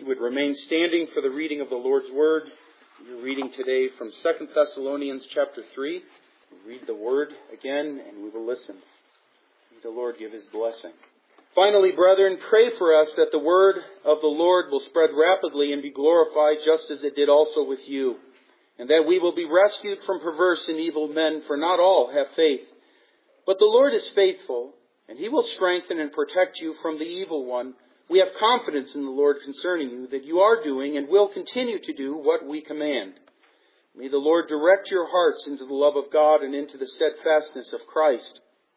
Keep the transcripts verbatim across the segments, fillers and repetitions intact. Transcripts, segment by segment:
you would remain standing for the reading of the Lord's Word. We're reading today from Second Thessalonians chapter three. We'll read the Word again and we will listen. May the Lord give His blessing. Finally, brethren, pray for us that the Word of the Lord will spread rapidly and be glorified just as it did also with you, and that we will be rescued from perverse and evil men, for not all have faith. But the Lord is faithful, and He will strengthen and protect you from the evil one. We have confidence in the Lord concerning you, that you are doing and will continue to do what we command. May the Lord direct your hearts into the love of God and into the steadfastness of Christ.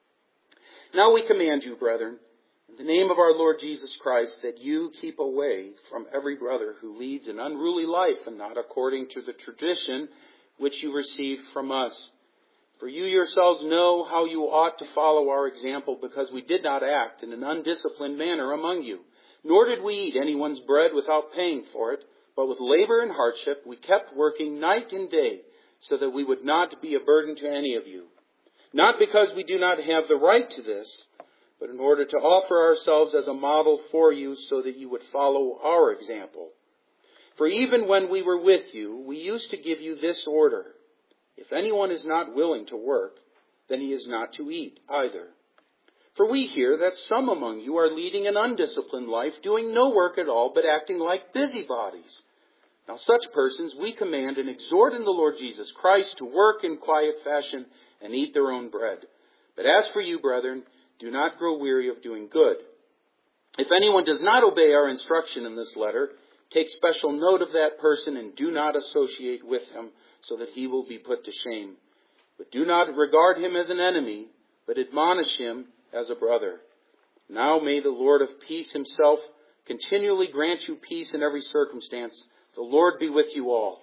Now we command you, brethren, in the name of our Lord Jesus Christ, that you keep away from every brother who leads an unruly life and not according to the tradition which you received from us. For you yourselves know how you ought to follow our example, because we did not act in an undisciplined manner among you. Nor did we eat anyone's bread without paying for it, but with labor and hardship we kept working night and day, so that we would not be a burden to any of you. Not because we do not have the right to this, but in order to offer ourselves as a model for you, so that you would follow our example. For even when we were with you, we used to give you this order: if anyone is not willing to work, then he is not to eat either. For we hear that some among you are leading an undisciplined life, doing no work at all, but acting like busybodies. Now such persons we command and exhort in the Lord Jesus Christ to work in quiet fashion and eat their own bread. But as for you, brethren, do not grow weary of doing good. If anyone does not obey our instruction in this letter, take special note of that person and do not associate with him, so that he will be put to shame. But do not regard him as an enemy, but admonish him as a brother. Now may the Lord of peace himself continually grant you peace in every circumstance. The Lord be with you all.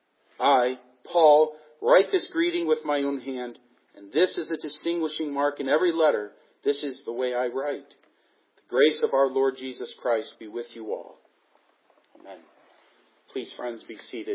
I, Paul, write this greeting with my own hand, and this is a distinguishing mark in every letter. This is the way I write. The grace of our Lord Jesus Christ be with you all. Amen. Please, friends, be seated.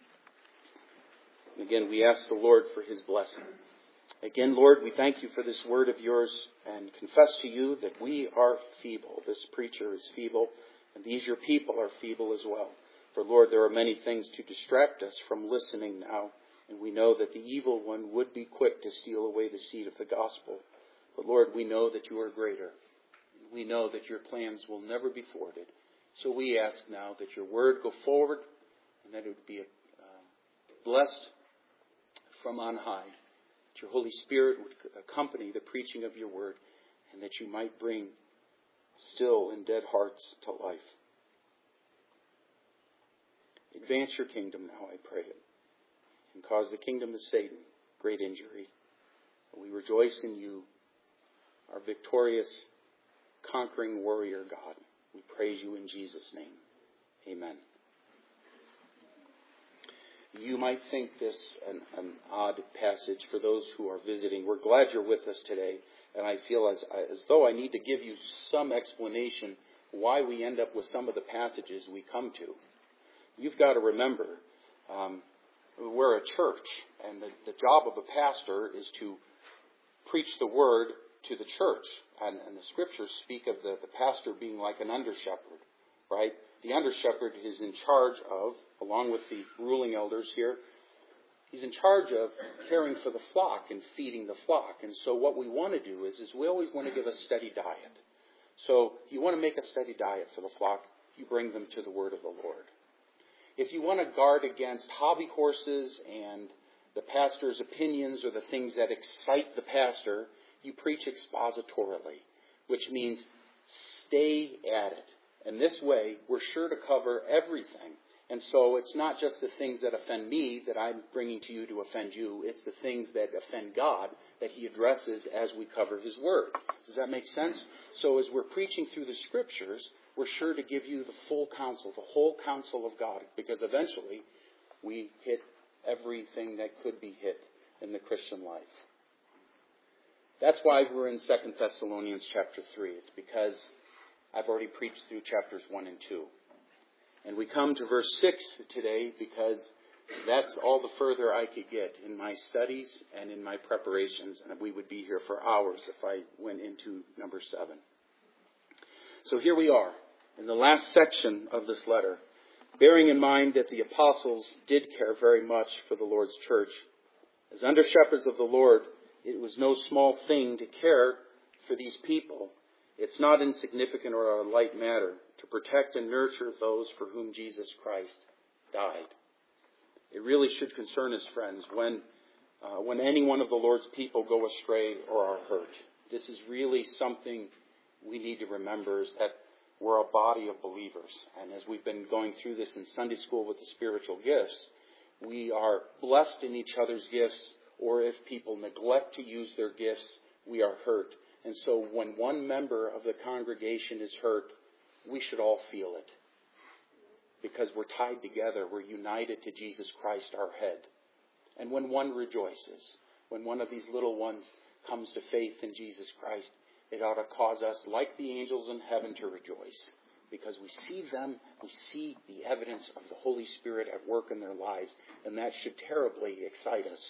Again, we ask the Lord for His blessing. Again, Lord, we thank you for this word of yours and confess to you that we are feeble. This preacher is feeble, and these your people are feeble as well. For, Lord, there are many things to distract us from listening now, and we know that the evil one would be quick to steal away the seed of the gospel. But, Lord, we know that you are greater. We know that your plans will never be thwarted. So we ask now that your word go forward and that it would be uh, blessed from on high. That your Holy Spirit would accompany the preaching of your word, and that you might bring still and dead hearts to life. Advance your kingdom now, I pray it, and cause the kingdom of Satan great injury. We rejoice in you, our victorious, conquering warrior God. We praise you in Jesus' name. Amen. You might think this an, an odd passage for those who are visiting. We're glad you're with us today, and I feel as, as though I need to give you some explanation why we end up with some of the passages we come to. You've got to remember, um, we're a church, and the, the job of a pastor is to preach the word to the church. And, and the scriptures speak of the, the pastor being like an under-shepherd, right? The under-shepherd is in charge of, along with the ruling elders here, he's in charge of caring for the flock and feeding the flock. And so what we want to do is, is we always want to give a steady diet. So you want to make a steady diet for the flock, you bring them to the word of the Lord. If you want to guard against hobby horses and the pastor's opinions or the things that excite the pastor, you preach expositorily, which means stay at it. And this way, we're sure to cover everything. And so it's not just the things that offend me that I'm bringing to you to offend you. It's the things that offend God that He addresses as we cover His Word. Does that make sense? So as we're preaching through the Scriptures, we're sure to give you the full counsel, the whole counsel of God, because eventually we hit everything that could be hit in the Christian life. That's why we're in Second Thessalonians chapter three. It's because I've already preached through chapters one and two. And we come to verse six today because that's all the further I could get in my studies and in my preparations. And we would be here for hours if I went into number seven. So here we are. in the last section of this letter, bearing in mind that the apostles did care very much for the Lord's church. As under-shepherds of the Lord, it was no small thing to care for these people. It's not insignificant or a light matter to protect and nurture those for whom Jesus Christ died. It really should concern us, friends, when uh, when any one of the Lord's people go astray or are hurt. This is really something we need to remember, is that we're a body of believers. And as we've been going through this in Sunday school with the spiritual gifts, we are blessed in each other's gifts, or if people neglect to use their gifts, we are hurt. And so when one member of the congregation is hurt, we should all feel it. Because we're tied together, we're united to Jesus Christ, our head. And when one rejoices, when one of these little ones comes to faith in Jesus Christ, it ought to cause us, like the angels in heaven, to rejoice. Because we see them, we see the evidence of the Holy Spirit at work in their lives, and that should terribly excite us.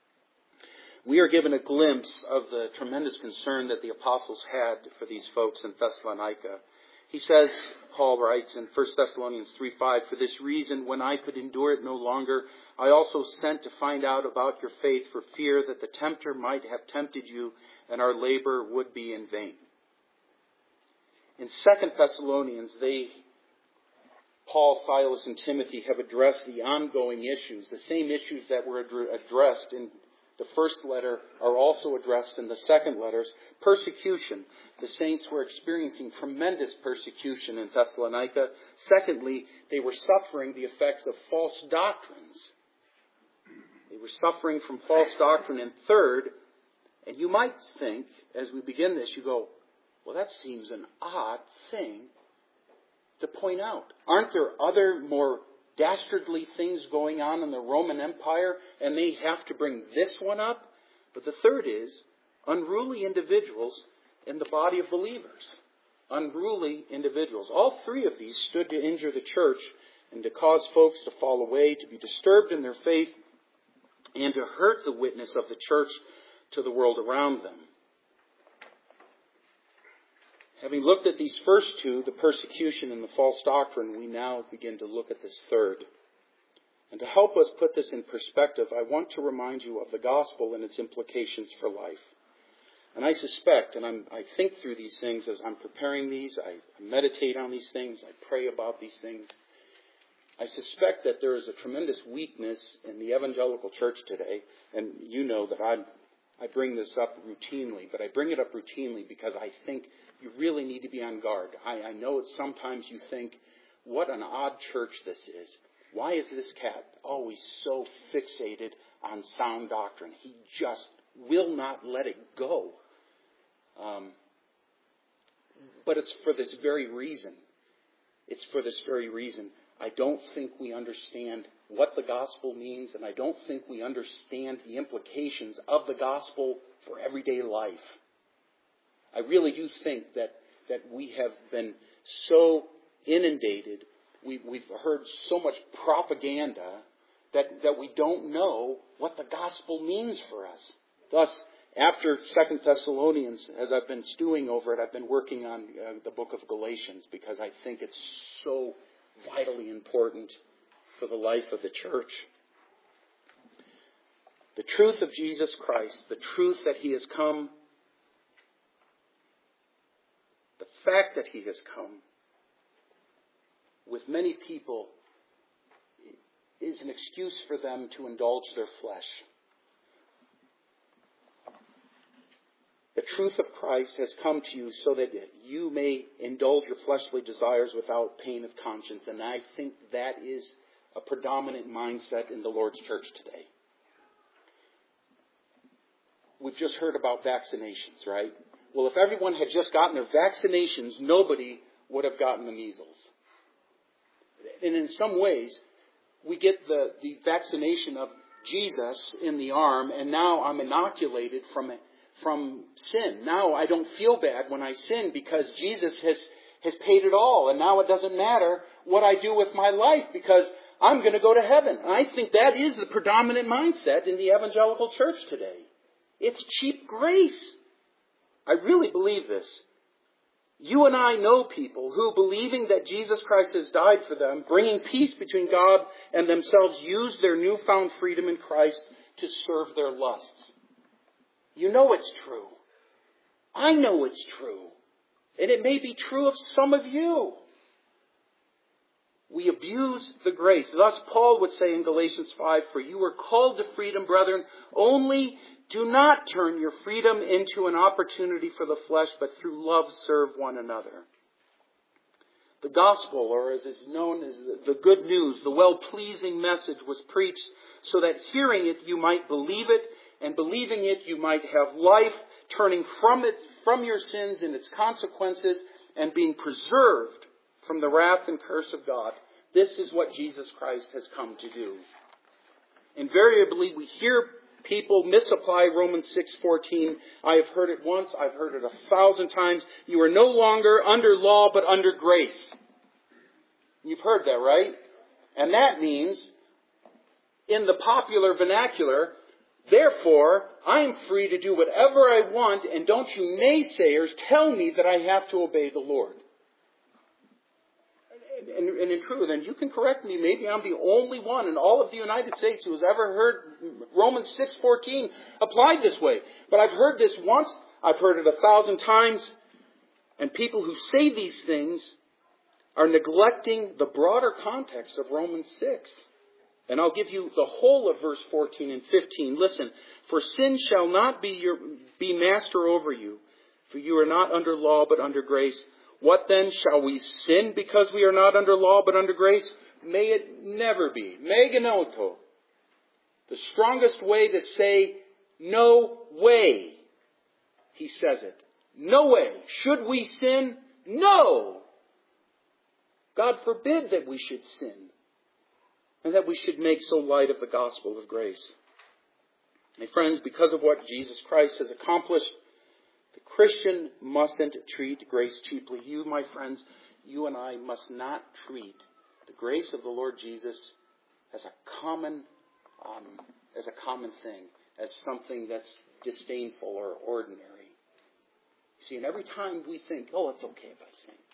We are given a glimpse of the tremendous concern that the apostles had for these folks in Thessalonica. He says, Paul writes in First Thessalonians three five, "For this reason, when I could endure it no longer, I also sent to find out about your faith, for fear that the tempter might have tempted you, and our labor would be in vain." In Second Thessalonians, they, Paul, Silas, and Timothy have addressed the ongoing issues. The same issues that were addressed in the first letter are also addressed in the second letters. Persecution. The saints were experiencing tremendous persecution in Thessalonica. Secondly, they were suffering the effects of false doctrines. They were suffering from false doctrine. And third, and you might think, as we begin this, you go, well, that seems an odd thing to point out. Aren't there other more dastardly things going on in the Roman Empire, and they have to bring this one up? But the third is unruly individuals in the body of believers. Unruly individuals. All three of these stood to injure the church and to cause folks to fall away, to be disturbed in their faith, and to hurt the witness of the church to the world around them. Having looked at these first two, the persecution and the false doctrine, we now begin to look at this third. And to help us put this in perspective, I want to remind you of the gospel and its implications for life. And I suspect, and I'm, I think through these things as I'm preparing these, I meditate on these things, I pray about these things. I suspect that there is a tremendous weakness in the evangelical church today, and you know that I'm, I bring this up routinely, but I bring it up routinely because I think you really need to be on guard. I, I know it sometimes you think, what an odd church this is. Why is this cat always so fixated on sound doctrine? He just will not let it go. Um, but it's for this very reason. It's for this very reason. I don't think we understand what the gospel means, and I don't think we understand the implications of the gospel for everyday life. I really do think that, that we have been so inundated, we, we've heard so much propaganda that, that we don't know what the gospel means for us. Thus, after Second Thessalonians, as I've been stewing over it, I've been working on uh, the book of Galatians because I think it's so vitally important for the life of the church. The truth of Jesus Christ, the truth that He has come, the fact that He has come, with many people, is an excuse for them to indulge their flesh. The truth of Christ has come to you so that you may indulge your fleshly desires without pain of conscience. And I think that is a predominant mindset in the Lord's church today. We've just heard about vaccinations, right? Well, if everyone had just gotten their vaccinations, nobody would have gotten the measles. And in some ways, we get the, the vaccination of Jesus in the arm, and now I'm inoculated from it. From sin. Now I don't feel bad when I sin because Jesus has, has paid it all. And now it doesn't matter what I do with my life because I'm going to go to heaven. And I think that is the predominant mindset in the evangelical church today. It's cheap grace. I really believe this. You and I know people who, believing that Jesus Christ has died for them, bringing peace between God and themselves, use their newfound freedom in Christ to serve their lusts. You know it's true. I know it's true. And it may be true of some of you. We abuse the grace. Thus Paul would say in Galatians five, for you are called to freedom, brethren, only do not turn your freedom into an opportunity for the flesh, but through love serve one another. The gospel, or as is known as the good news, the well-pleasing message, was preached so that hearing it you might believe it, and believing it you might have life, turning from it, from your sins and its consequences, and being preserved from the wrath and curse of God. This is what Jesus Christ has come to do. Invariably, we hear people misapply Romans six fourteen. I have heard it once, I've heard it a thousand times. You are no longer under law, but under grace. You've heard that, right? And that means, in the popular vernacular, therefore, I am free to do whatever I want, and don't you naysayers tell me that I have to obey the Lord. And, and in truth, and you can correct me, maybe I'm the only one in all of the United States who has ever heard Romans six fourteen applied this way. But I've heard this once, I've heard it a thousand times, and people who say these things are neglecting the broader context of Romans six. And I'll give you the whole of verse fourteen and fifteen. Listen, for sin shall not be your be master over you, for you are not under law but under grace. What then? Shall we sin because we are not under law but under grace? May it never be. Meganoto. The strongest way to say no way. He says it. No way. Should we sin? No. God forbid that we should sin. And that we should make so light of the gospel of grace. My friends, because of what Jesus Christ has accomplished, the Christian mustn't treat grace cheaply. You, my friends, you and I must not treat the grace of the Lord Jesus as a common, um, as a common thing, as something that's disdainful or ordinary. You see, and every time we think, oh, it's okay if I sin,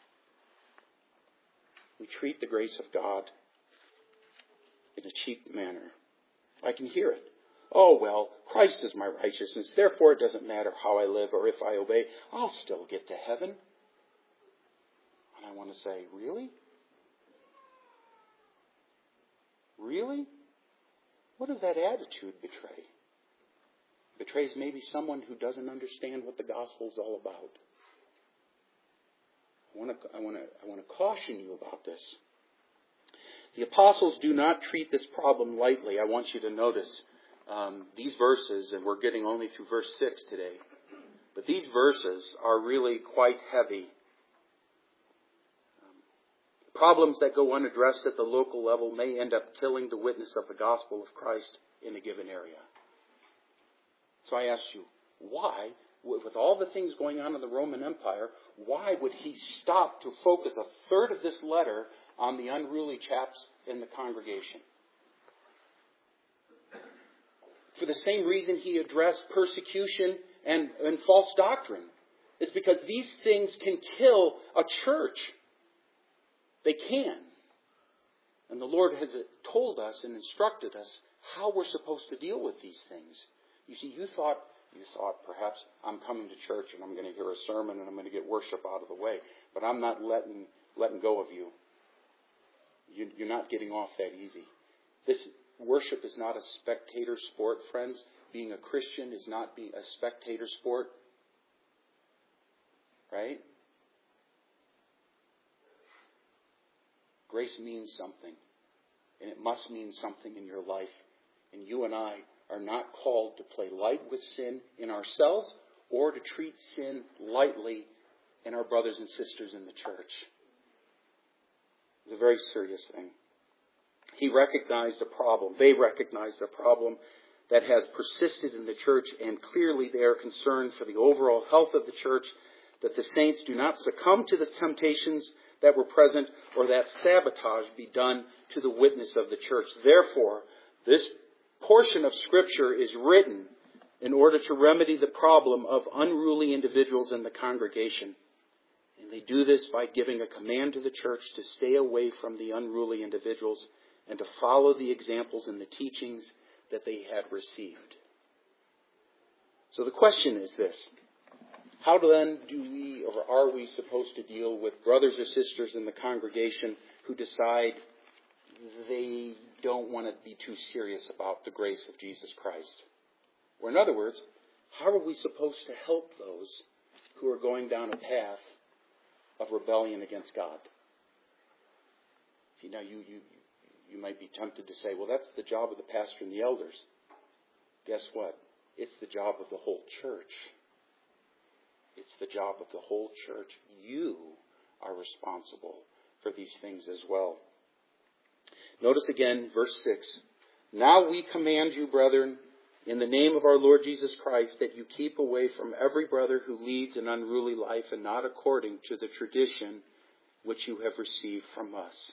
we treat the grace of God in a cheap manner. I can hear it. Oh, well, Christ is my righteousness. Therefore, it doesn't matter how I live or if I obey. I'll still get to heaven. And I want to say, really? Really? What does that attitude betray? It betrays maybe someone who doesn't understand what the gospel is all about. I want to, I want to, I want to caution you about this. The apostles do not treat this problem lightly. I want you to notice um, these verses, and we're getting only through verse six today. But these verses are really quite heavy. Um, problems that go unaddressed at the local level may end up killing the witness of the gospel of Christ in a given area. So I ask you, why, with all the things going on in the Roman Empire, why would he stop to focus a third of this letter on the unruly chaps in the congregation? For the same reason he addressed persecution and, and false doctrine. It's because these things can kill a church. They can. And the Lord has told us and instructed us how we're supposed to deal with these things. You see, you thought, you thought perhaps I'm coming to church and I'm going to hear a sermon and I'm going to get worship out of the way. But I'm not letting, letting go of you. you. You're not getting off that easy. This worship is not a spectator sport, friends. Being a Christian is not being a spectator sport. Right? Grace means something. And it must mean something in your life. And you and I are not called to play light with sin in ourselves or to treat sin lightly in our brothers and sisters in the church. It's a very serious thing. He recognized a problem. They recognized a problem that has persisted in the church, and clearly they are concerned for the overall health of the church, that the saints do not succumb to the temptations that were present or that sabotage be done to the witness of the church. Therefore, this portion of Scripture is written in order to remedy the problem of unruly individuals in the congregation. And they do this by giving a command to the church to stay away from the unruly individuals and to follow the examples and the teachings that they had received. So the question is this: how then do we, or are we supposed to deal with brothers or sisters in the congregation who decide they don't want to be too serious about the grace of Jesus Christ? Or in other words, how are we supposed to help those who are going down a path of rebellion against God? See, now you, you, you might be tempted to say, well, that's the job of the pastor and the elders. Guess what? It's the job of the whole church. It's the job of the whole church. You are responsible for these things as well. Notice again, verse six. Now we command you, brethren, in the name of our Lord Jesus Christ, that you keep away from every brother who leads an unruly life and not according to the tradition which you have received from us.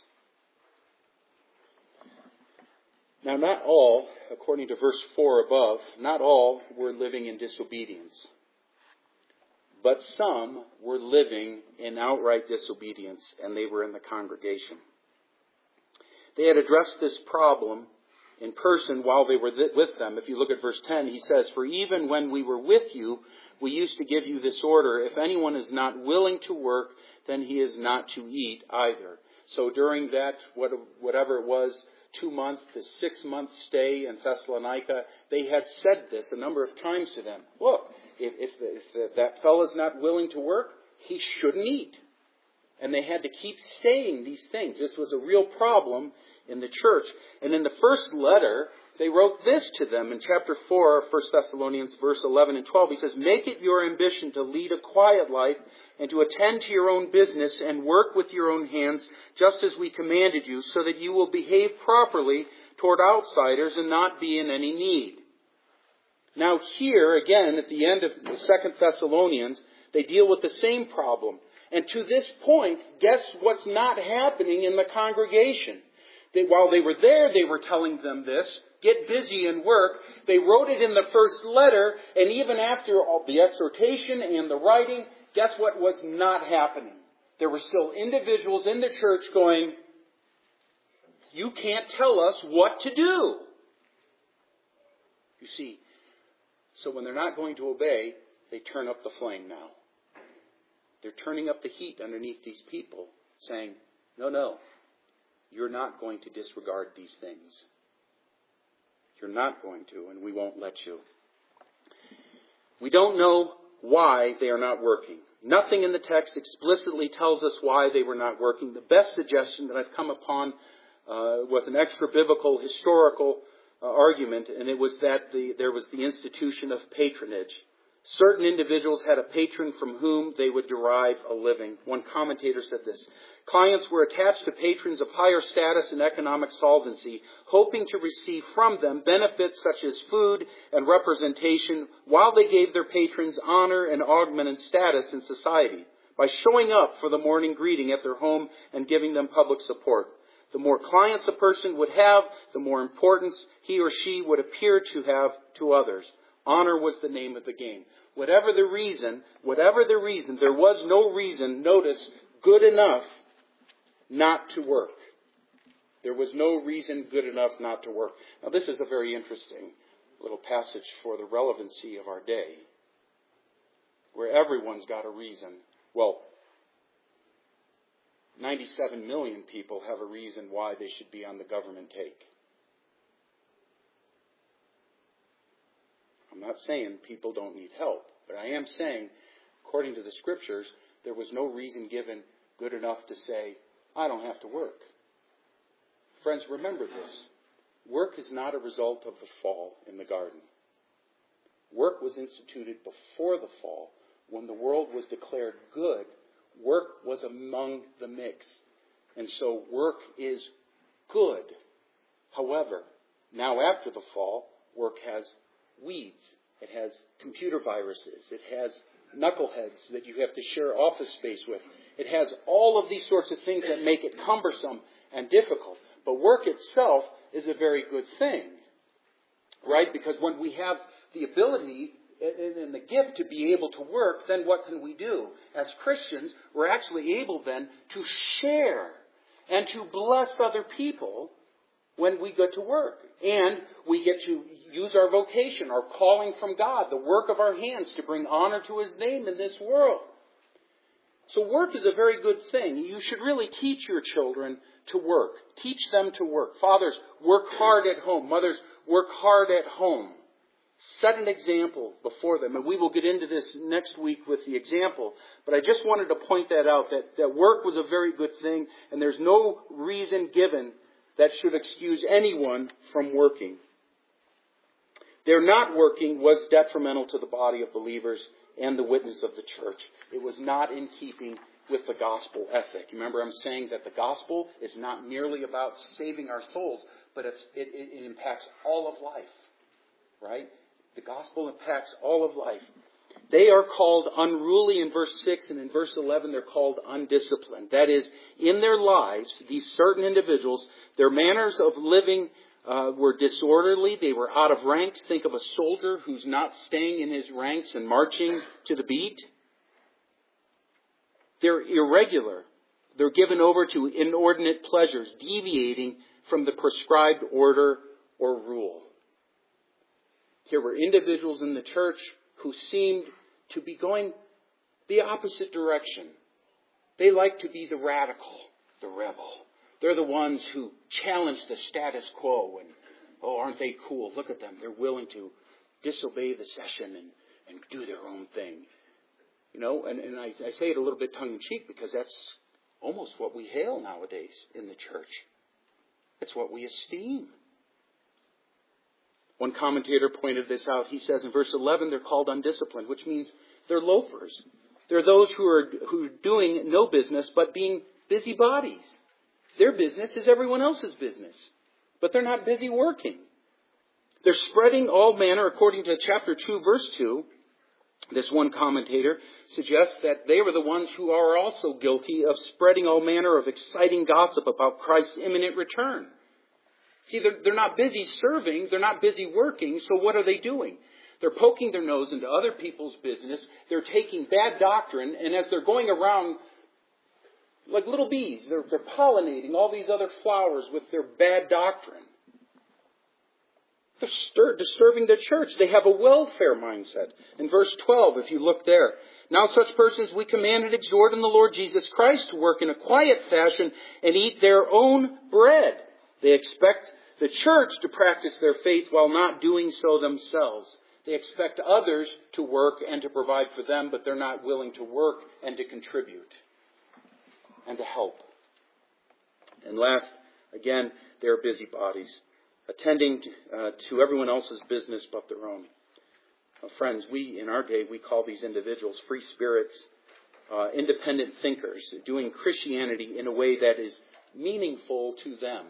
Now, not all, according to verse four above, not all were living in disobedience. But some were living in outright disobedience, and they were in the congregation. They had addressed this problem in person while they were with them. If you look at verse ten, he says, "For even when we were with you, we used to give you this order: if anyone is not willing to work, then he is not to eat either." So during that, whatever it was, two-month to six-month stay in Thessalonica, they had said this a number of times to them. Look, if, if, the, if the, that fellow's not willing to work, he shouldn't eat. And they had to keep saying these things. This was a real problem in the church. And in the first letter, they wrote this to them in chapter four of First Thessalonians, verse eleven and twelve. He says, "Make it your ambition to lead a quiet life and to attend to your own business and work with your own hands, just as we commanded you, so that you will behave properly toward outsiders and not be in any need." Now here, again, at the end of the Second Thessalonians, they deal with the same problem. And to this point, guess what's not happening in the congregation? They, while they were there, they were telling them this: get busy and work. They wrote it in the first letter, and even after all the exhortation and the writing, guess what was not happening? There were still individuals in the church going, "You can't tell us what to do." You see, so when they're not going to obey, they turn up the flame now. They're turning up the heat underneath these people, saying, no, no, you're not going to disregard these things. You're not going to, and we won't let you. We don't know why they are not working. Nothing in the text explicitly tells us why they were not working. The best suggestion that I've come upon uh, was an extra-biblical, historical uh, argument, and it was that the, there was the institution of patronage. Certain individuals had a patron from whom they would derive a living. One commentator said this: clients were attached to patrons of higher status and economic solvency, hoping to receive from them benefits such as food and representation, while they gave their patrons honor and augmented status in society by showing up for the morning greeting at their home and giving them public support. The more clients a person would have, the more importance he or she would appear to have to others. Honor was the name of the game. Whatever the reason, whatever the reason, there was no reason, notice, good enough not to work. There was no reason good enough not to work. Now this is a very interesting little passage for the relevancy of our day, where everyone's got a reason. Well, ninety-seven million people have a reason why they should be on the government take. I'm not saying people don't need help, but I am saying, according to the Scriptures, there was no reason given good enough to say, I don't have to work. Friends, remember this. Work is not a result of the fall in the garden. Work was instituted before the fall. When the world was declared good, work was among the mix. And so work is good. However, now after the fall, work has weeds. It has computer viruses. It has knuckleheads that you have to share office space with. It has all of these sorts of things that make it cumbersome and difficult. But work itself is a very good thing, right? Because when we have the ability and, and the gift to be able to work, then what can we do? As Christians, we're actually able then to share and to bless other people when we go to work. And we get to use our vocation, our calling from God, the work of our hands to bring honor to His name in this world. So work is a very good thing. You should really teach your children to work. Teach them to work. Fathers, work hard at home. Mothers, work hard at home. Set an example before them. And we will get into this next week with the example. But I just wanted to point that out, that, that work was a very good thing. And there's no reason given that should excuse anyone from working. Their not working was detrimental to the body of believers and the witness of the church. It was not in keeping with the gospel ethic. Remember, I'm saying that the gospel is not merely about saving our souls, but it's, it, it, it impacts all of life. Right? The gospel impacts all of life. They are called unruly in verse six, and in verse eleven they're called undisciplined. That is, in their lives, these certain individuals, their manners of living uh, were disorderly. They were out of ranks. Think of a soldier who's not staying in his ranks and marching to the beat. They're irregular. They're given over to inordinate pleasures, deviating from the prescribed order or rule. Here were individuals in the church who seemed to be going the opposite direction. They like to be the radical, the rebel. They're the ones who challenge the status quo and, oh, aren't they cool? Look at them. They're willing to disobey the session and, and do their own thing. You know, and, and I, I say it a little bit tongue-in-cheek because that's almost what we hail nowadays in the church. It's what we esteem. One commentator pointed this out. He says in verse eleven, they're called undisciplined, which means they're loafers. They're those who are who are doing no business but being busybodies. Their business is everyone else's business, but they're not busy working. They're spreading all manner, according to chapter two, verse two. This one commentator suggests that they were the ones who are also guilty of spreading all manner of exciting gossip about Christ's imminent return. See, they're, they're not busy serving, they're not busy working, so what are they doing? They're poking their nose into other people's business, they're taking bad doctrine, and as they're going around like little bees, they're, they're pollinating all these other flowers with their bad doctrine. They're stir- disturbing the church. They have a welfare mindset. In verse twelve, if you look there, now such persons we command and exhort in the Lord Jesus Christ to work in a quiet fashion and eat their own bread. They expect the church to practice their faith while not doing so themselves. They expect others to work and to provide for them, but they're not willing to work and to contribute and to help. And last, again, they're busybodies, attending to, uh, to everyone else's business but their own. Uh, friends, we, in our day, we call these individuals free spirits, uh, independent thinkers, doing Christianity in a way that is meaningful to them.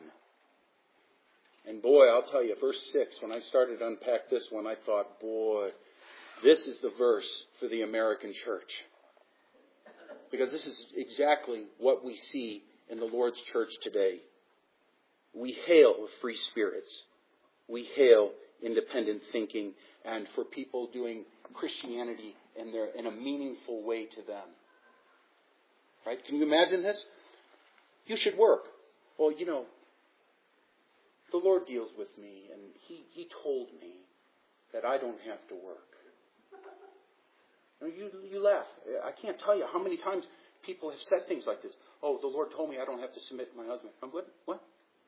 And boy, I'll tell you, verse six, when I started to unpack this one, I thought, boy, this is the verse for the American church. Because this is exactly what we see in the Lord's church today. We hail free spirits. We hail independent thinking and for people doing Christianity in, their, in a meaningful way to them. Right? Can you imagine this? You should work. Well, you know, the Lord deals with me, and He, he told me that I don't have to work. You, you laugh. I can't tell you how many times people have said things like this. Oh, the Lord told me I don't have to submit to my husband. I'm good. What?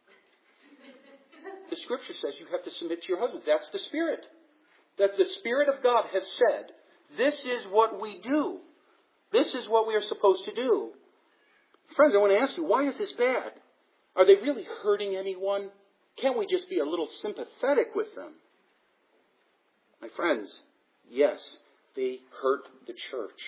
The Scripture says you have to submit to your husband. That's the Spirit. That the Spirit of God has said, this is what we do. This is what we are supposed to do. Friends, I want to ask you, why is this bad? Are they really hurting anyone? Can't we just be a little sympathetic with them? My friends, yes, they hurt the church.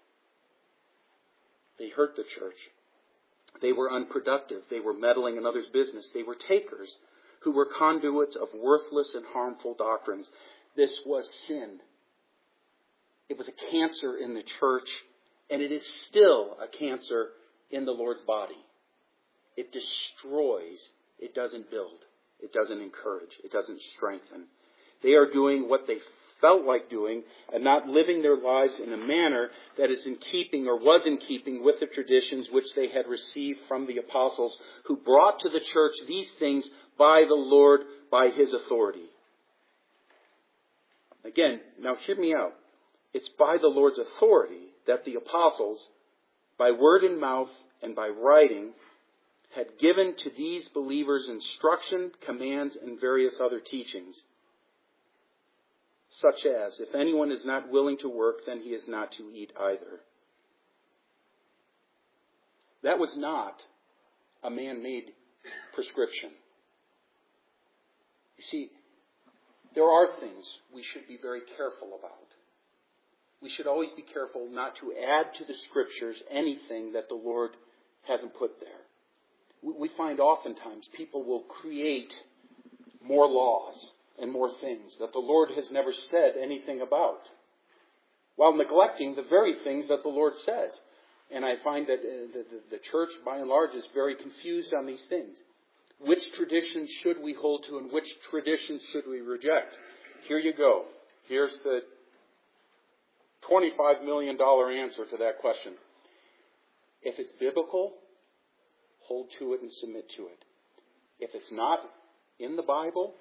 They hurt the church. They were unproductive. They were meddling in others' business. They were takers who were conduits of worthless and harmful doctrines. This was sin. It was a cancer in the church, and it is still a cancer in the Lord's body. It destroys. It doesn't build. It doesn't encourage. It doesn't strengthen. They are doing what they felt like doing and not living their lives in a manner that is in keeping or was in keeping with the traditions which they had received from the apostles who brought to the church these things by the Lord, by His authority. Again, now hear me out. It's by the Lord's authority that the apostles, by word and mouth and by writing, had given to these believers instruction, commands, and various other teachings, such as, if anyone is not willing to work, then he is not to eat either. That was not a man-made prescription. You see, there are things we should be very careful about. We should always be careful not to add to the Scriptures anything that the Lord hasn't put there. We find oftentimes people will create more laws and more things that the Lord has never said anything about, while neglecting the very things that the Lord says. And I find that the, the, the church, by and large, is very confused on these things. Which traditions should we hold to and which traditions should we reject? Here you go. Here's the twenty-five million dollars answer to that question. If it's biblical, hold to it and submit to it. If it's not in the Bible,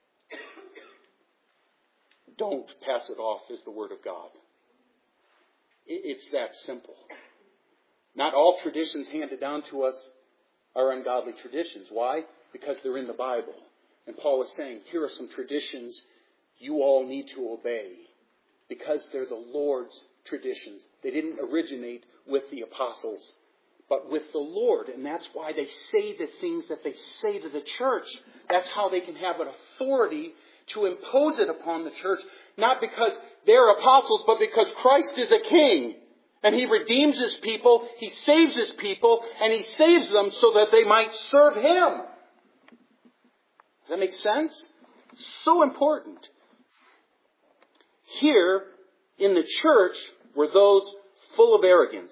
don't pass it off as the Word of God. It's that simple. Not all traditions handed down to us are ungodly traditions. Why? Because they're in the Bible. And Paul is saying, here are some traditions you all need to obey, because they're the Lord's traditions. They didn't originate with the apostles, but with the Lord. And that's why they say the things that they say to the church. That's how they can have an authority to impose it upon the church. Not because they're apostles, but because Christ is a king. And He redeems His people, He saves His people, and He saves them so that they might serve Him. Does that make sense? It's so important. Here, in the church, were those full of arrogance.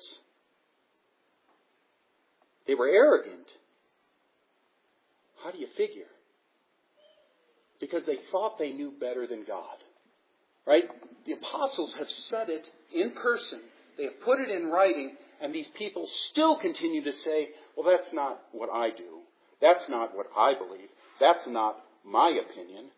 They were arrogant. How do you figure? Because they thought they knew better than God. Right? The apostles have said it in person. They have put it in writing, and these people still continue to say, well, that's not what I do. That's not what I believe. That's not my opinion.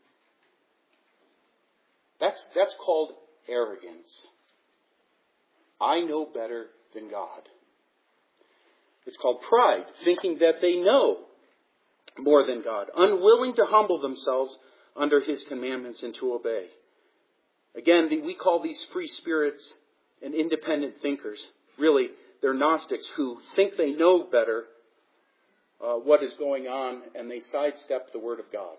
That's, that's called arrogance. I know better than God. It's called pride, thinking that they know more than God, unwilling to humble themselves under His commandments and to obey. Again, we call these free spirits and independent thinkers. Really, they're Gnostics who think they know better uh, what is going on, and they sidestep the Word of God.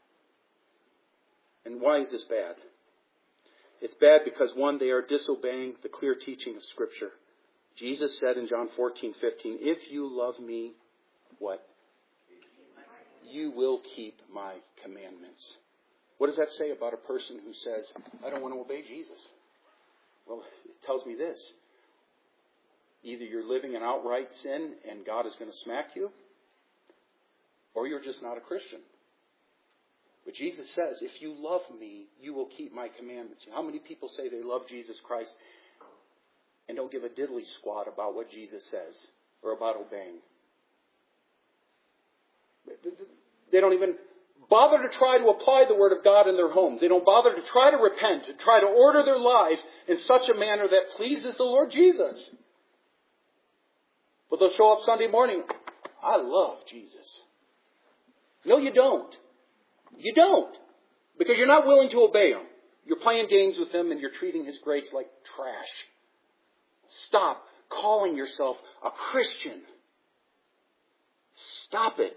And why is this bad? It's bad because, one, they are disobeying the clear teaching of Scripture. Jesus said in John fourteen fifteen, if you love me, what? You will keep my commandments. What does that say about a person who says, I don't want to obey Jesus? Well, it tells me this. Either you're living in outright sin and God is going to smack you, or you're just not a Christian. But Jesus says, if you love me, you will keep my commandments. How many people say they love Jesus Christ and don't give a diddly squat about what Jesus says or about obeying? They don't even bother to try to apply the Word of God in their homes. They don't bother to try to repent, to try to order their lives in such a manner that pleases the Lord Jesus. But they'll show up Sunday morning, I love Jesus. No, you don't. You don't. Because you're not willing to obey Him. You're playing games with Him and you're treating His grace like trash. Stop calling yourself a Christian. Stop it.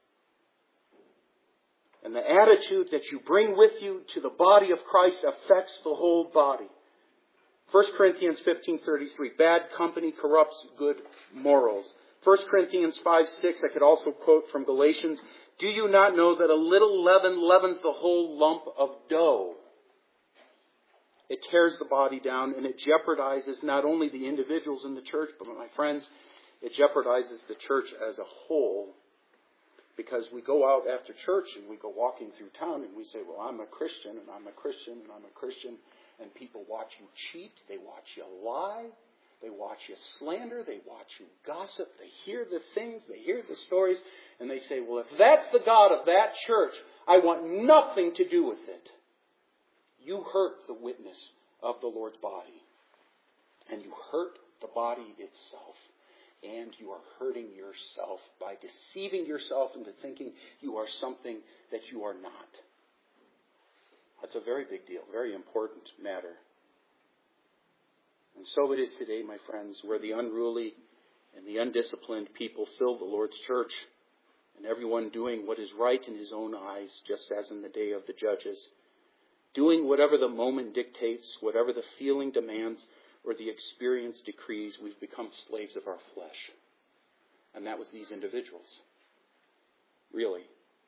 And the attitude that you bring with you to the body of Christ affects the whole body. First Corinthians fifteen thirty-three, bad company corrupts good morals. First Corinthians five six, I could also quote from Galatians, do you not know that a little leaven leavens the whole lump of dough? It tears the body down and it jeopardizes not only the individuals in the church, but my friends, it jeopardizes the church as a whole. Because we go out after church and we go walking through town and we say, well, I'm a Christian and I'm a Christian and I'm a Christian. And people watch you cheat. They watch you lie. They watch you slander. They watch you gossip. They hear the things. They hear the stories. And they say, well, if that's the God of that church, I want nothing to do with it. You hurt the witness of the Lord's body. And you hurt the body itself. And you are hurting yourself by deceiving yourself into thinking you are something that you are not. That's a very big deal, very important matter. And so it is today, my friends, where the unruly and the undisciplined people fill the Lord's church, and everyone doing what is right in his own eyes, just as in the day of the judges, doing whatever the moment dictates, whatever the feeling demands, or the experience decrees. We've become slaves of our flesh. And that was these individuals. Really.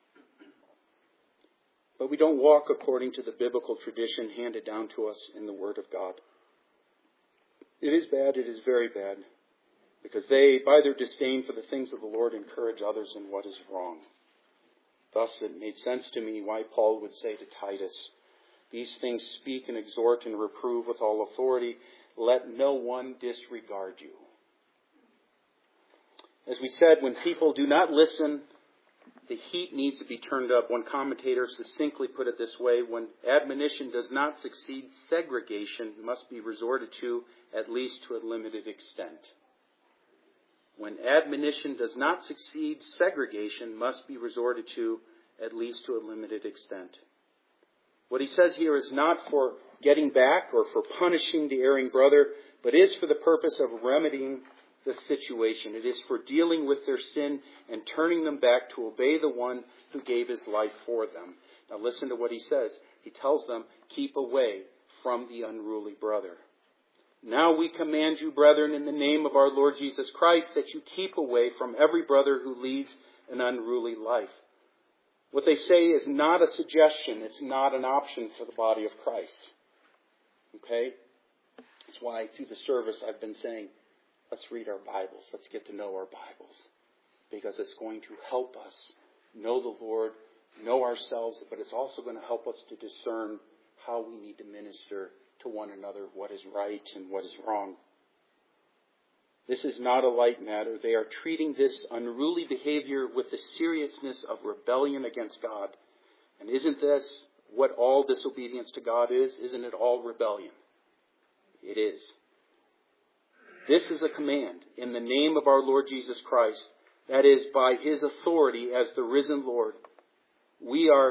But we don't walk according to the biblical tradition handed down to us in the Word of God. It is bad, it is very bad, because they, by their disdain for the things of the Lord, encourage others in what is wrong. Thus it made sense to me why Paul would say to Titus, these things speak and exhort and reprove with all authority. Let no one disregard you. As we said, when people do not listen, the heat needs to be turned up. One commentator succinctly put it this way: when admonition does not succeed, segregation must be resorted to, at least to a limited extent. When admonition does not succeed, segregation must be resorted to, at least to a limited extent. What he says here is not for getting back or for punishing the erring brother, but is for the purpose of remedying the situation. It is for dealing with their sin and turning them back to obey the one who gave his life for them. Now listen to what he says. He tells them, keep away from the unruly brother. Now we command you, brethren, in the name of our Lord Jesus Christ, that you keep away from every brother who leads an unruly life. What they say is not a suggestion. It's not an option for the body of Christ. Okay? That's why through the service I've been saying, let's read our Bibles. Let's get to know our Bibles. Because it's going to help us know the Lord, know ourselves, but it's also going to help us to discern how we need to minister to one another, what is right and what is wrong. This is not a light matter. They are treating this unruly behavior with the seriousness of rebellion against God. And isn't this what all disobedience to God is? Isn't it all rebellion? It is. This is a command in the name of our Lord Jesus Christ. That is, by his authority as the risen Lord. We are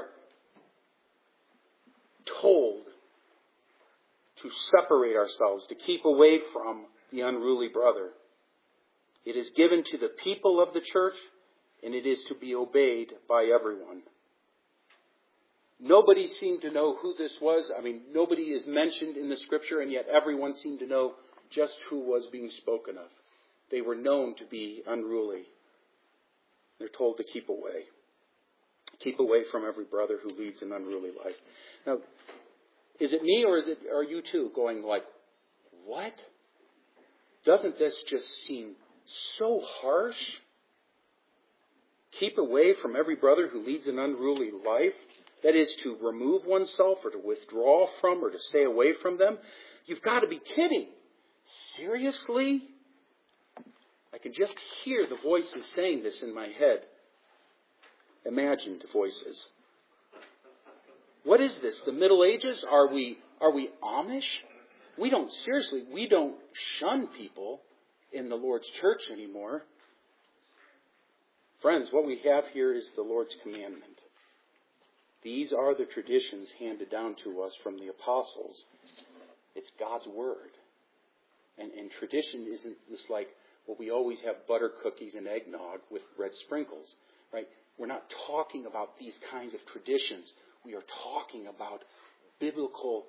told to separate ourselves, to keep away from the unruly brother. It is given to the people of the church, and it is to be obeyed by everyone. Nobody seemed to know who this was. I mean, nobody is mentioned in the Scripture, and yet everyone seemed to know just who was being spoken of. They were known to be unruly. They're told to keep away. Keep away from every brother who leads an unruly life. Now, is it me or is it are you too going like, what? Doesn't this just seem so harsh? Keep away from every brother who leads an unruly life. That is to remove oneself or to withdraw from or to stay away from them. You've got to be kidding. Seriously? I can just hear the voices saying this in my head. Imagined voices. What is this? The Middle Ages? Are we are we Amish? We don't, seriously, we don't shun people in the Lord's church anymore. Friends, what we have here is the Lord's commandment. These are the traditions handed down to us from the apostles. It's God's word. And, and tradition isn't just like, well, we always have butter cookies and eggnog with red sprinkles, right? We're not talking about these kinds of traditions. We are talking about biblical,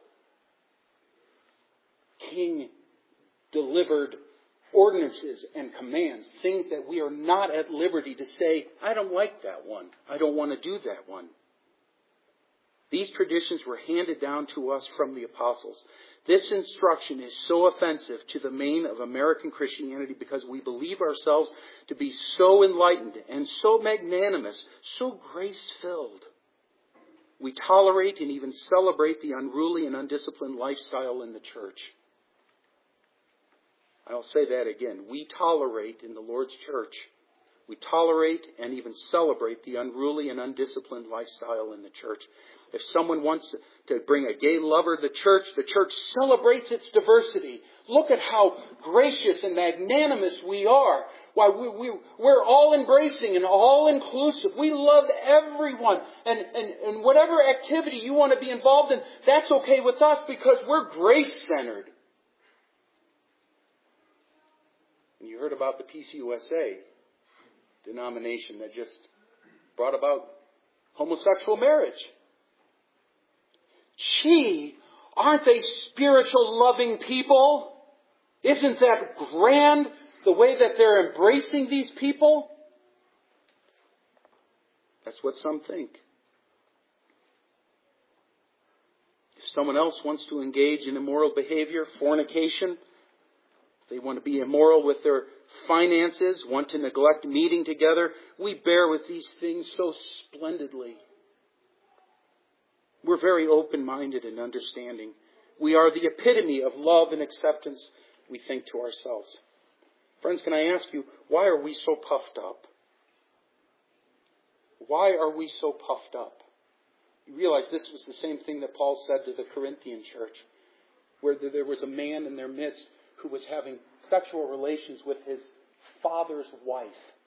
king-delivered ordinances and commands, things that we are not at liberty to say, I don't like that one. I don't want to do that one. These traditions were handed down to us from the apostles. This instruction is so offensive to the main of American Christianity because we believe ourselves to be so enlightened and so magnanimous, so grace-filled. We tolerate and even celebrate the unruly and undisciplined lifestyle in the church. I'll say that again. We tolerate in the Lord's church. We tolerate and even celebrate the unruly and undisciplined lifestyle in the church. If someone wants to bring a gay lover to the church, the church celebrates its diversity. Look at how gracious and magnanimous we are. Why, we, we, we're all embracing and all inclusive. We love everyone. And, and, and whatever activity you want to be involved in, that's okay with us because we're grace-centered. And you heard about the P C U S A denomination that just brought about homosexual marriage. Gee, aren't they spiritual, loving people? Isn't that grand, the way that they're embracing these people? That's what some think. If someone else wants to engage in immoral behavior, fornication, they want to be immoral with their finances, want to neglect meeting together, we bear with these things so splendidly. We're very open-minded and understanding. We are the epitome of love and acceptance, we think to ourselves. Friends, can I ask you, why are we so puffed up? Why are we so puffed up? You realize this was the same thing that Paul said to the Corinthian church, where there was a man in their midst who was having sexual relations with his father's wife.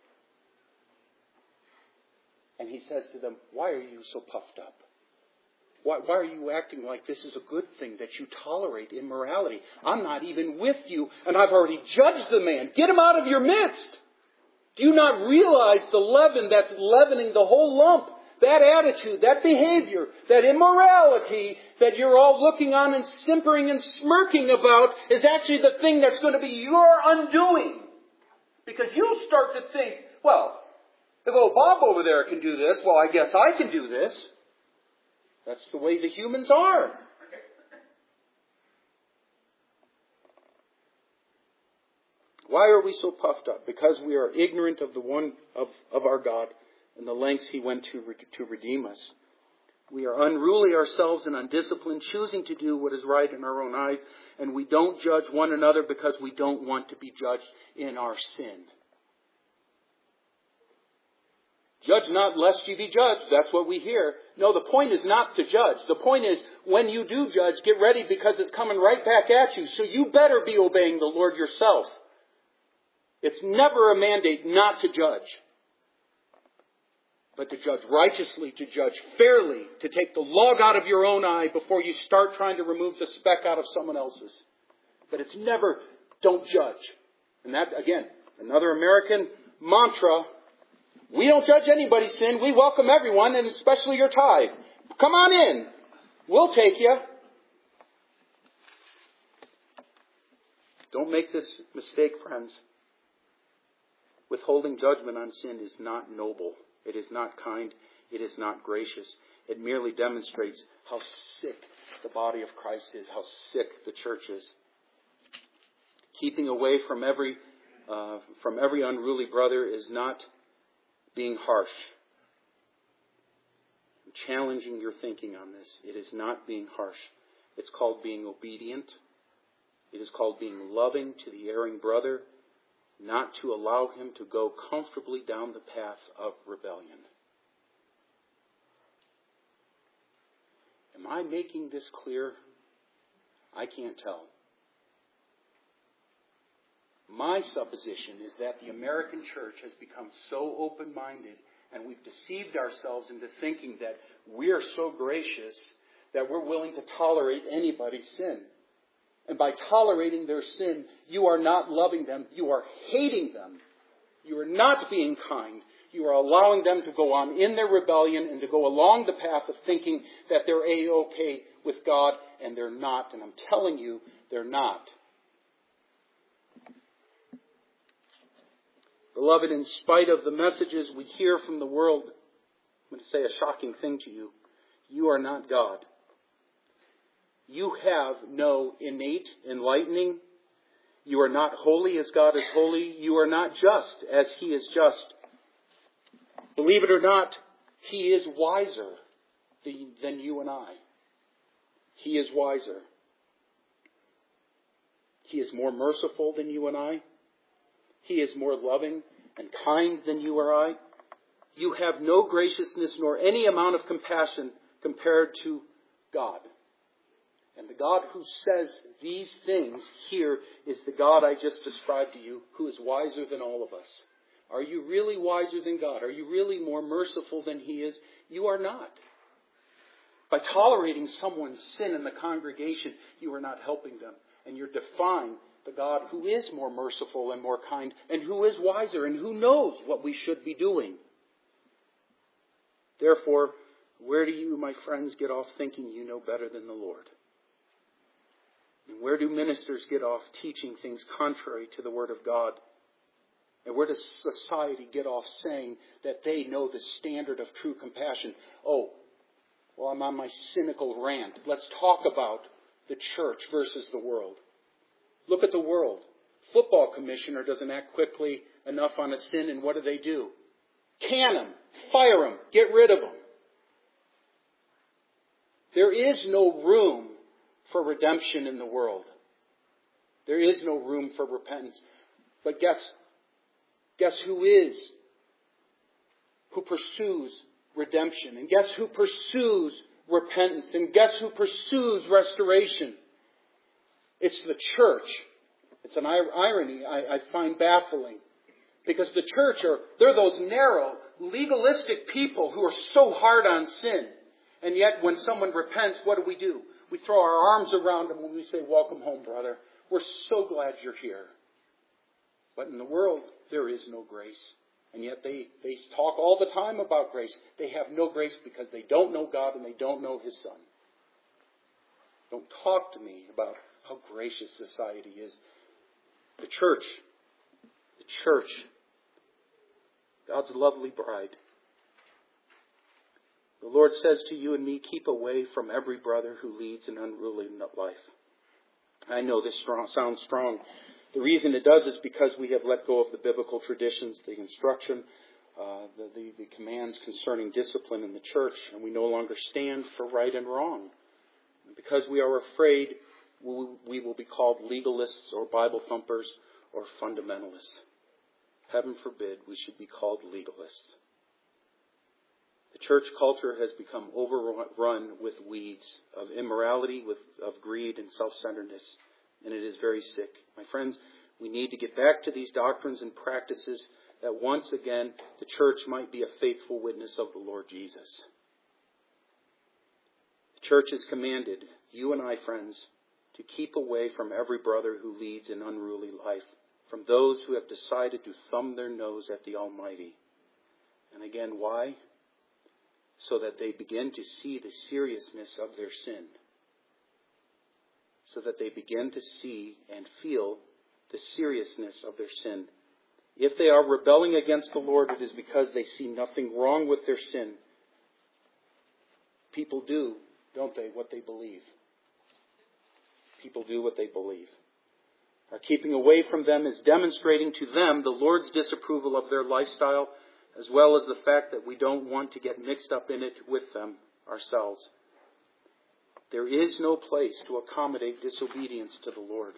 And he says to them, why are you so puffed up? Why, why are you acting like this is a good thing, that you tolerate immorality? I'm not even with you, and I've already judged the man. Get him out of your midst. Do you not realize the leaven that's leavening the whole lump? That attitude, that behavior, that immorality that you're all looking on and simpering and smirking about is actually the thing that's going to be your undoing. Because you'll start to think, well, if old Bob over there can do this, well, I guess I can do this. That's the way the humans are. Why are we so puffed up? Because we are ignorant of the one of, of our God and the lengths He went to to redeem us. We are unruly ourselves and undisciplined, choosing to do what is right in our own eyes, and we don't judge one another because we don't want to be judged in our sin. Judge not lest you be judged. That's what we hear. No, the point is not to judge. The point is, when you do judge, get ready because it's coming right back at you. So you better be obeying the Lord yourself. It's never a mandate not to judge, but to judge righteously, to judge fairly, to take the log out of your own eye before you start trying to remove the speck out of someone else's. But it's never, don't judge. And that's, again, another American mantra. We don't judge anybody's sin. We welcome everyone, and especially your tithe. Come on in. We'll take you. Don't make this mistake, friends. Withholding judgment on sin is not noble. It is not kind. It is not gracious. It merely demonstrates how sick the body of Christ is, how sick the church is. Keeping away from every uh, from every unruly brother is not being harsh. I'm challenging your thinking on this. It is not being harsh. It's called being obedient. It is called being loving to the erring brother, not to allow him to go comfortably down the path of rebellion. Am I making this clear? I can't tell. My supposition is that the American church has become so open-minded and we've deceived ourselves into thinking that we are so gracious that we're willing to tolerate anybody's sin. And by tolerating their sin, you are not loving them. You are hating them. You are not being kind. You are allowing them to go on in their rebellion and to go along the path of thinking that they're A-okay with God, and they're not. And I'm telling you, they're not. Beloved, in spite of the messages we hear from the world, I'm going to say a shocking thing to you. you are not God. You have no innate enlightening. You are not holy as God is holy. You are not just as He is just. Believe it or not, He is wiser than you and I. He is wiser. He is more merciful than you and I. He is more loving and kind than you or I. You have no graciousness nor any amount of compassion compared to God. And the God who says these things here is the God I just described to you, who is wiser than all of us. Are you really wiser than God? Are you really more merciful than He is? You are not. By tolerating someone's sin in the congregation, you are not helping them. And you're defying the God who is more merciful and more kind, and who is wiser, and who knows what we should be doing. Therefore, where do you, my friends, get off thinking you know better than the Lord? And where do ministers get off teaching things contrary to the Word of God? And where does society get off saying that they know the standard of true compassion? Oh, well, I'm on my cynical rant. Let's talk about the church versus the world. Look at the world. Football commissioner doesn't act quickly enough on a sin, and what do they do? Can him, fire him, get rid of him. There is no room for redemption in the world. There is no room for repentance. But guess, guess who is? Who pursues redemption? And guess who pursues repentance? And guess who pursues restoration? It's the church. It's an irony I, I find baffling. Because the church, are they're those narrow, legalistic people who are so hard on sin. And yet when someone repents, what do we do? We throw our arms around them and we say, welcome home, brother. We're so glad you're here. But in the world, there is no grace. And yet they, they talk all the time about grace. They have no grace because they don't know God and they don't know His Son. Don't talk to me about how gracious society is. The church, the church, God's lovely bride. The Lord says to you and me, keep away from every brother who leads an unruly life. I know this strong, sounds strong. The reason it does is because we have let go of the biblical traditions, the instruction, uh, the, the, the commands concerning discipline in the church, and we no longer stand for right and wrong. And because we are afraid we, we will be called legalists or Bible thumpers or fundamentalists. Heaven forbid we should be called legalists. The church culture has become overrun with weeds of immorality, with, of greed and self-centeredness, and it is very sick. My friends, we need to get back to these doctrines and practices that once again the church might be a faithful witness of the Lord Jesus. The church is commanded, you and I, friends, to keep away from every brother who leads an unruly life, from those who have decided to thumb their nose at the Almighty. And again, why? So that they begin to see the seriousness of their sin. So that they begin to see and feel the seriousness of their sin. If they are rebelling against the Lord, it is because they see nothing wrong with their sin. People do, don't they, what they believe. People do what they believe. Our keeping away from them is demonstrating to them the Lord's disapproval of their lifestyle, as well as the fact that we don't want to get mixed up in it with them ourselves. There is no place to accommodate disobedience to the Lord.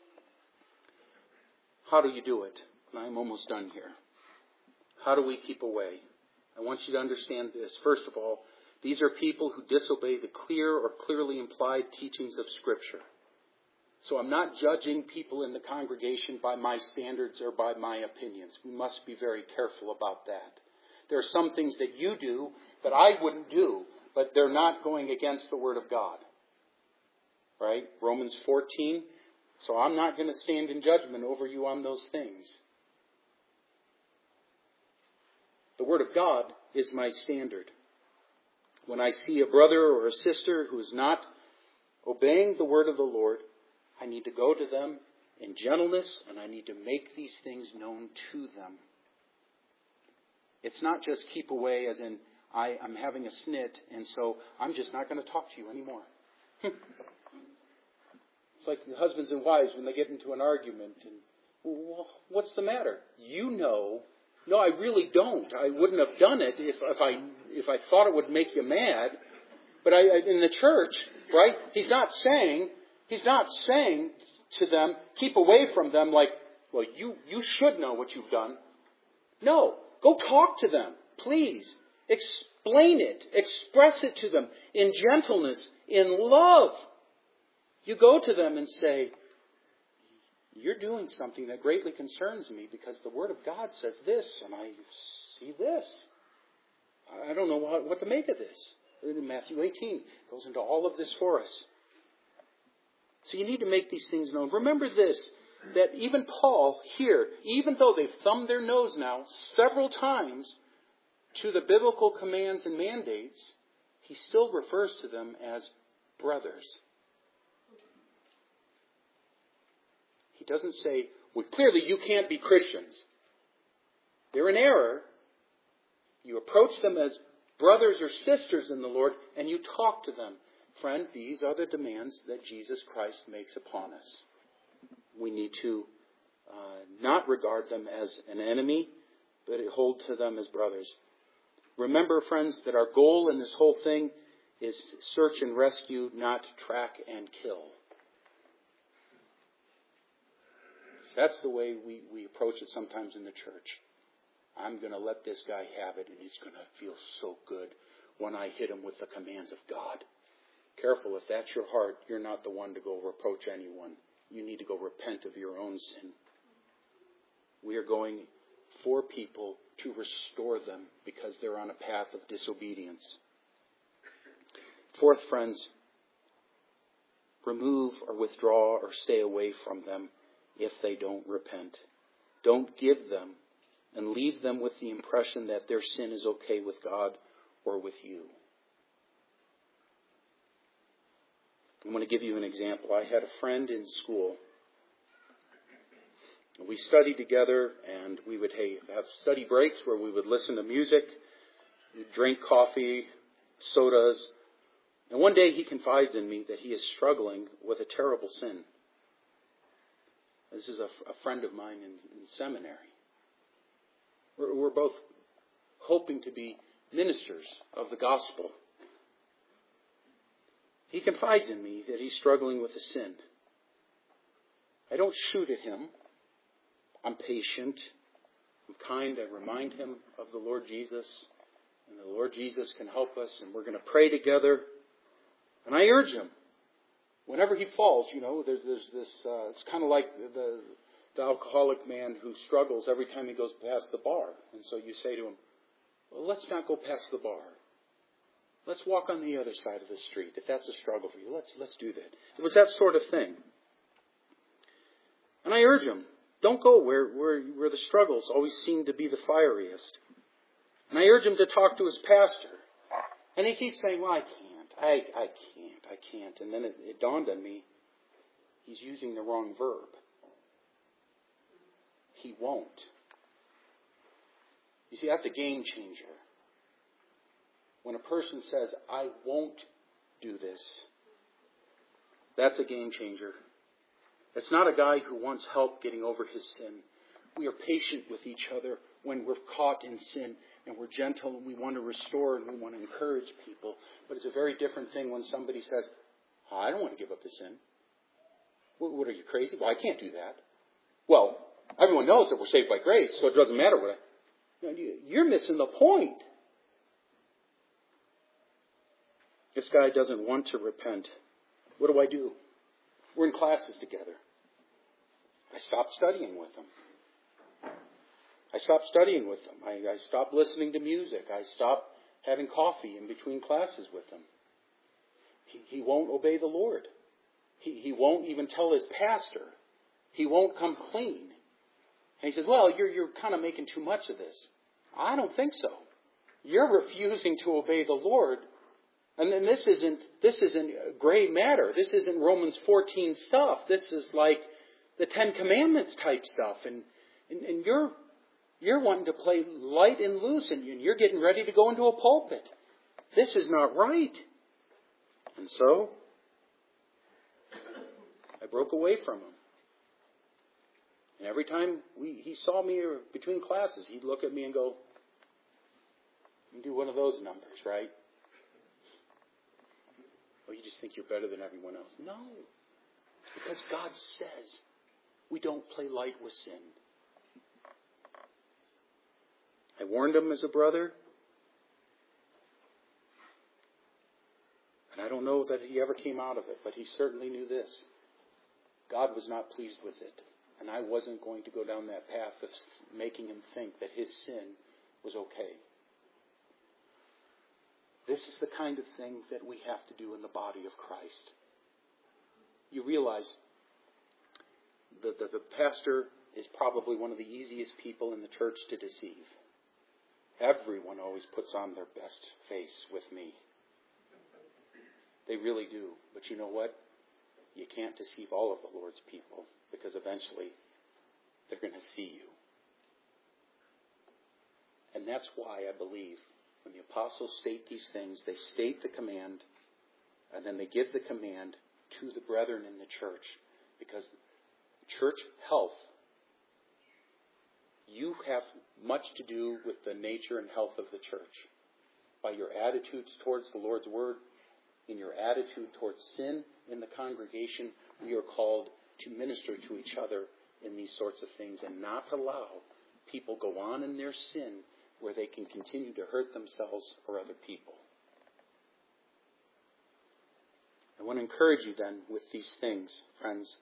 How do you do it? And I'm almost done here. How do we keep away? I want you to understand this. First of all, these are people who disobey the clear or clearly implied teachings of Scripture. So I'm not judging people in the congregation by my standards or by my opinions. We must be very careful about that. There are some things that you do that I wouldn't do, but they're not going against the Word of God. Right? Romans fourteen. So I'm not going to stand in judgment over you on those things. The Word of God is my standard. When I see a brother or a sister who is not obeying the Word of the Lord, I need to go to them in gentleness, and I need to make these things known to them. It's not just keep away as in, I, I'm having a snit, and so I'm just not going to talk to you anymore. It's like the husbands and wives when they get into an argument. And well, what's the matter? You know. No, I really don't. I wouldn't have done it if, if I if I thought it would make you mad. But I, I, in the church, right? He's not saying he's not saying to them, keep away from them like, well, you, you should know what you've done. No, go talk to them, please. Explain it. Express it to them in gentleness, in love. You go to them and say, you're doing something that greatly concerns me because the Word of God says this and I see this. I don't know what, what to make of this. In Matthew eighteen, goes into all of this for us. So you need to make these things known. Remember this, that even Paul here, even though they've thumbed their nose now several times to the biblical commands and mandates, he still refers to them as brothers. He doesn't say, well, clearly you can't be Christians. They're in error. You approach them as brothers or sisters in the Lord, and you talk to them. Friend, these are the demands that Jesus Christ makes upon us. We need to uh, not regard them as an enemy, but hold to them as brothers. Remember, friends, that our goal in this whole thing is search and rescue, not track and kill. That's the way we, we approach it sometimes in the church. I'm going to let this guy have it, and he's going to feel so good when I hit him with the commands of God. Careful, if that's your heart, you're not the one to go reproach anyone. You need to go repent of your own sin. We are going for people to restore them because they're on a path of disobedience. Fourth, friends, remove or withdraw or stay away from them if they don't repent. Don't give them and leave them with the impression that their sin is okay with God or with you. I'm going to give you an example. I had a friend in school. We studied together, and we would have study breaks where we would listen to music, we'd drink coffee, sodas. And one day he confides in me that he is struggling with a terrible sin. This is a, a friend of mine in, in seminary. We're, we're both hoping to be ministers of the gospel. He confides in me that he's struggling with a sin. I don't shoot at him. I'm patient. I'm kind. I remind him of the Lord Jesus. And the Lord Jesus can help us. And we're going to pray together. And I urge him. Whenever he falls, you know, there's, there's this, uh, it's kind of like the, the alcoholic man who struggles every time he goes past the bar. And so you say to him, well, let's not go past the bar. Let's walk on the other side of the street. If that's a struggle for you, let's let's do that. It was that sort of thing. And I urge him, don't go where, where, where the struggles always seem to be the fieriest. And I urge him to talk to his pastor. And he keeps saying, well, I can't. I, I can't. I can't. And then it, it dawned on me, he's using the wrong verb. He won't. You see, that's a game changer. When a person says, I won't do this, that's a game changer. It's not a guy who wants help getting over his sin. We are patient with each other when we're caught in sin, and we're gentle, and we want to restore, and we want to encourage people. But it's a very different thing when somebody says, oh, I don't want to give up the sin. What, what are you, crazy? Well, I can't do that. Well, everyone knows that we're saved by grace, so it doesn't matter what I... You're missing the point. This guy doesn't want to repent. What do I do? We're in classes together. I stopped studying with him. I stopped studying with him. I, I stopped listening to music. I stopped having coffee in between classes with him. He, he won't obey the Lord. He, he won't even tell his pastor. He won't come clean. And he says, well, you're, you're kind of making too much of this. I don't think so. You're refusing to obey the Lord. And then this isn't this isn't gray matter. This isn't Romans fourteen stuff. This is like the Ten Commandments type stuff. And, and, and you're You're wanting to play light and loose, and you're getting ready to go into a pulpit. This is not right. And so, I broke away from him. And every time we, he saw me between classes, he'd look at me and go, "You do one of those numbers, right? Or you just think you're better than everyone else." No. It's because God says we don't play light with sin. I warned him as a brother. And I don't know that he ever came out of it, but he certainly knew this. God was not pleased with it. And I wasn't going to go down that path of making him think that his sin was okay. This is the kind of thing that we have to do in the body of Christ. You realize that the, the pastor is probably one of the easiest people in the church to deceive. Everyone always puts on their best face with me. They really do. But you know what? You can't deceive all of the Lord's people, because eventually they're going to see you. And that's why I believe when the apostles state these things, they state the command, and then they give the command to the brethren in the church. Because church health, you have much to do with the nature and health of the church. By your attitudes towards the Lord's Word, in your attitude towards sin in the congregation, we are called to minister to each other in these sorts of things and not allow people go on in their sin where they can continue to hurt themselves or other people. I want to encourage you then with these things, friends.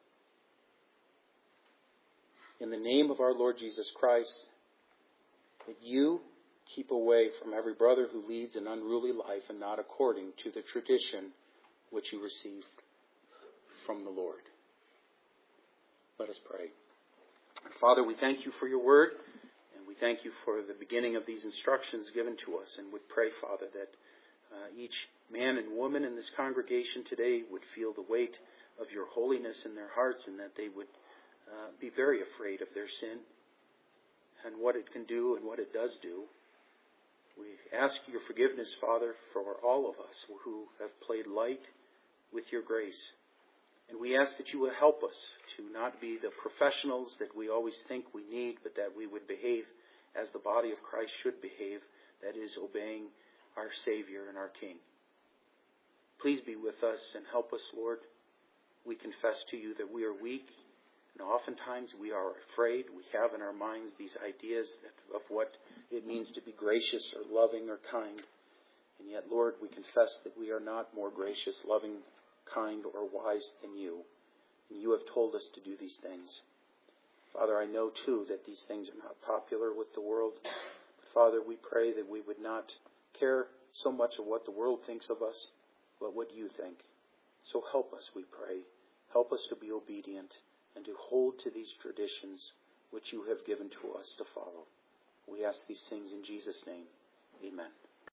In the name of our Lord Jesus Christ, that you keep away from every brother who leads an unruly life and not according to the tradition which you received from the Lord. Let us pray. Father, we thank you for your word, and we thank you for the beginning of these instructions given to us, and would pray, Father, that uh, each man and woman in this congregation today would feel the weight of your holiness in their hearts, and that they would uh, be very afraid of their sin and what it can do and what it does do. We ask your forgiveness, Father, for all of us who have played light with your grace. And we ask that you will help us to not be the professionals that we always think we need, but that we would behave as the body of Christ should behave, that is, obeying our Savior and our King. Please be with us and help us, Lord. We confess to you that we are weak, and oftentimes we are afraid. We have in our minds these ideas that, of what it means to be gracious or loving or kind. And yet, Lord, we confess that we are not more gracious, loving, kind, or wise than you. And you have told us to do these things. Father, I know too that these things are not popular with the world. But Father, we pray that we would not care so much of what the world thinks of us, but what you think. So help us, we pray. Help us to be obedient and to hold to these traditions which you have given to us to follow. We ask these things in Jesus' name. Amen.